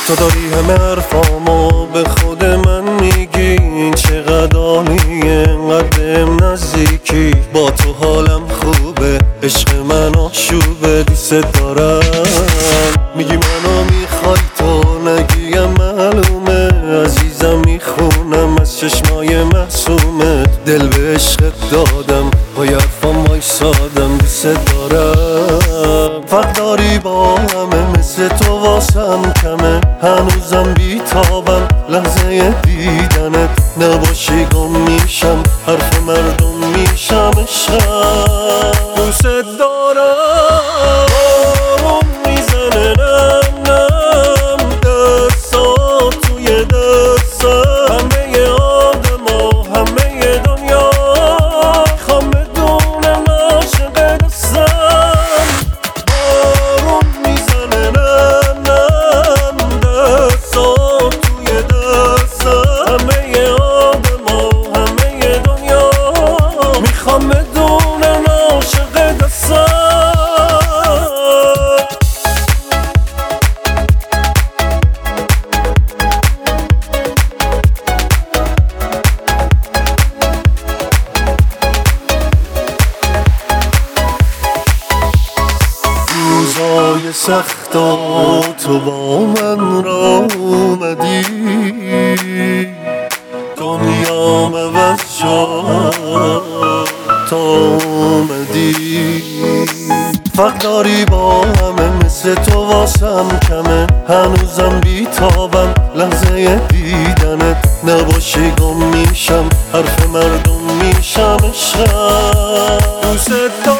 تو داری همه حرفامو به خود من میگی، این چقدر عالیه انقدر نزدیکی. با تو حالم خوبه، عشق من آشوبه، دوست دارم. میگی منو میخوای تو نگیم معلومه، عزیزم میخونم از چشمای معصومت. دل به عشقت دادم، با حرفام وایسادم، دوست دارم. فرق داری با همه، مثل تو واسم کمه، هنوزم بیتابم لحظه دیدنت. نباشی گم میشم، حرف مردم میشم، عشقم دوست دارم. بارون میزنه نم نم، دستات توی دستم، همه آدم و همه دنیا میخوام بدونم عاشق دستم. بارون میزنه نم نم، دستات توی دستم، همه آدم و همه دنیا میخوام بدونم عاشق دستم. روزای سخت و تو با من را اومدی، دنیام عوض شد تا اومدی. فرق داری با همه، مثل تو واسم کمه، هنوزم بیتابم لحظه دیدنت. نباشی گم میشم، حرف مردم میشم، عشقم دوست دارم.